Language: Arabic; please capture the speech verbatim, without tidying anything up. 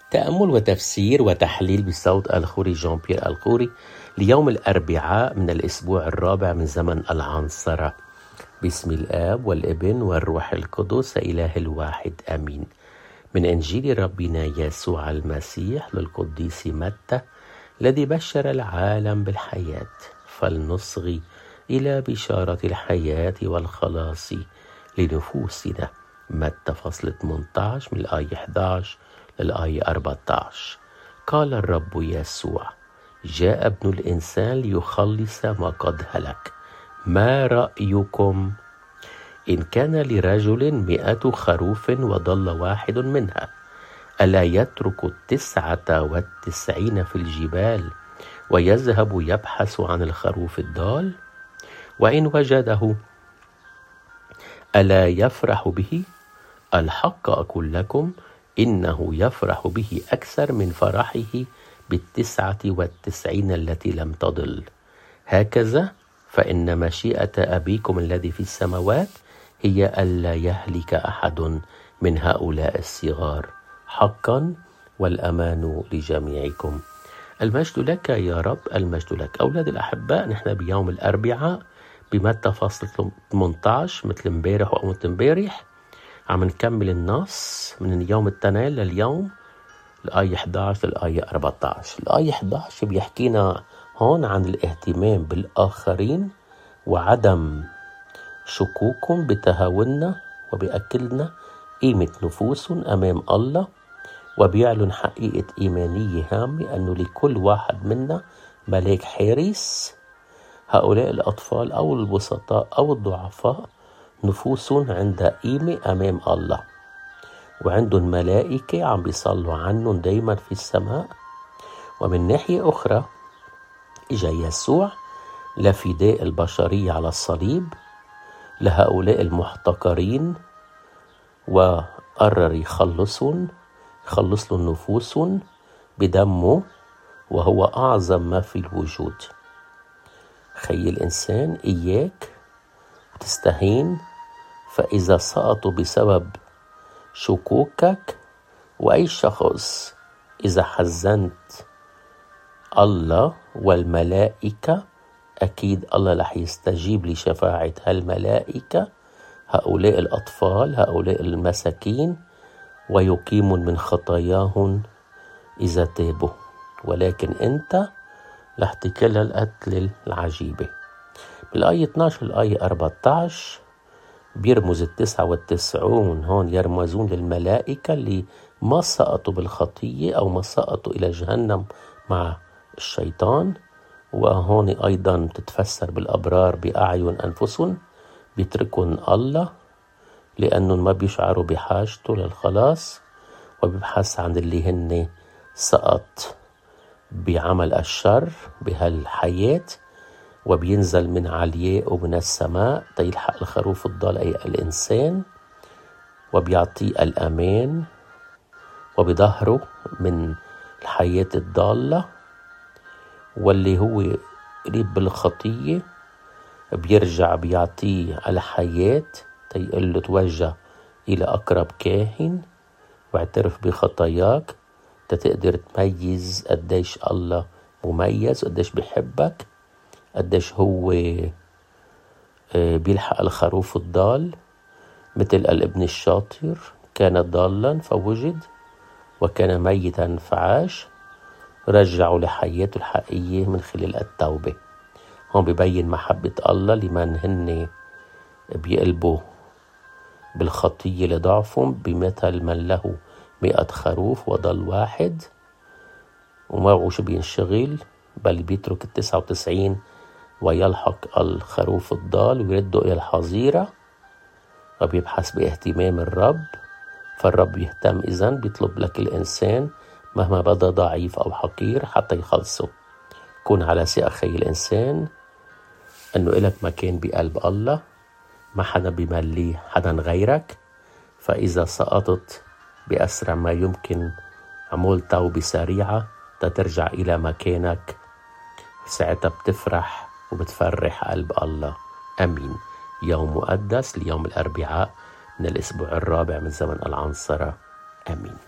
تأمل وتفسير وتحليل بصوت الخوري جان بيير الخوري ليوم الأربعاء من الأسبوع الرابع من زمن العنصرة. باسم الآب والابن والروح القدس إله الواحد آمين. من إنجيل ربنا يسوع المسيح للقديس متى الذي بشر العالم بالحياة، فلنصغي إلى بشارة الحياة والخلاص لنفوسنا. متى فصل ثمانية عشر من الآية إحدى عشر للآية أربعة عشر. قال الرب يسوع: جاء ابن الإنسان ليخلص ما قد هلك. ما رأيكم إن كان لرجل مئة خروف وضل واحد منها، ألا يترك التسعة والتسعين في الجبال ويذهب يبحث عن الخروف الضال؟ وإن وجده ألا يفرح به؟ الحق أقول لكم إنه يفرح به أكثر من فرحه بالتسعة والتسعين التي لم تضل. هكذا فإن مشيئة أبيكم الذي في السماوات هي ألا يهلك أحد من هؤلاء الصغار. حقا والأمان لجميعكم. المجد لك يا رب، المجد لك. أولاد الأحباء، نحن بيوم الأربعاء بمتى فصل ثمانية عشر مثل امبارح وقمت امبارح عم نكمل النص من اليوم التنين لليوم الآية إحدى عشر للآية أربعة عشر. الآية إحدى عشر بيحكينا هون عن الاهتمام بالآخرين وعدم شكوكهم بتهاوننا وبأكلنا قيمة نفوسهم أمام الله، وبيعلن حقيقة إيمانية هامة أنه لكل واحد منا ملاك حارس. هؤلاء الأطفال أو البسطاء أو الضعفاء نفوسهم عندها قيمة أمام الله، وعندهم ملائكة عم بيصلوا عنهم دايما في السماء. ومن ناحية أخرى إجا يسوع لفداء البشرية على الصليب لهؤلاء المحتقرين، وقرر يخلصهم يخلص لهم نفوسهم بدمه، وهو أعظم ما في الوجود. خي الإنسان إياك تستهين، فإذا سقطوا بسبب شكوكك وأي شخص، إذا حزنت الله والملائكة، أكيد الله رح يستجيب لشفاعة هالملائكة هؤلاء الأطفال هؤلاء المساكين، ويقيمون من خطاياهم إذا تابوا. ولكن أنت رح تكل القتل العجيبة. بالآية اثني عشر الآية أربعة عشر بيرمز التسعة والتسعون هون يرمزون للملائكة اللي ما سقطوا بالخطية أو ما سقطوا إلى جهنم مع الشيطان. وهون أيضا تتفسر بالأبرار بأعين أنفسهم، بيتركون الله لأنهم ما بيشعروا بحاجته للخلاص، وبيبحث عن اللي هن سقط بعمل الشر بهالحياة، وبينزل من علياء ومن السماء تيلحق الخروف الضال أي الإنسان، وبيعطيه الأمان وبظهره من الحياة الضالة. واللي هو قريب بالخطية بيرجع بيعطيه الحياة تيقول له توجه إلى أقرب كاهن واعترف بخطاياك تتقدر تميز قديش الله مميز، قديش بيحبك، قديش هو بيلحق الخروف الضال. مثل الابن الشاطر كان ضالا فوجد، وكان ميتا فعاش، رجعوا لحياته الحقيقية من خلال التوبة. هون ببين محبة الله لمن هن بيقلبوا بالخطية لضعفهم، بمثل من له مئة خروف وضل واحد وما وش بينشغل، بل بيترك التسعة وتسعين ويلحق الخروف الضال ويرده إلى الحظيرة، وبيبحث باهتمام الرب. فالرب يهتم إذن، بيطلب لك الإنسان مهما بدا ضعيف أو حقير حتى يخلصه. كون على ثقة خي الإنسان أنه إلك مكان بقلب الله، ما حدا بيمليه حدا غيرك. فإذا سقطت بأسرع ما يمكن عمول توبة سريعة تترجع إلى مكانك، ساعتها بتفرح وبتفرح قلب الله. أمين. يوم مقدس ليوم الأربعاء من الأسبوع الرابع من زمن العنصرة. آمين.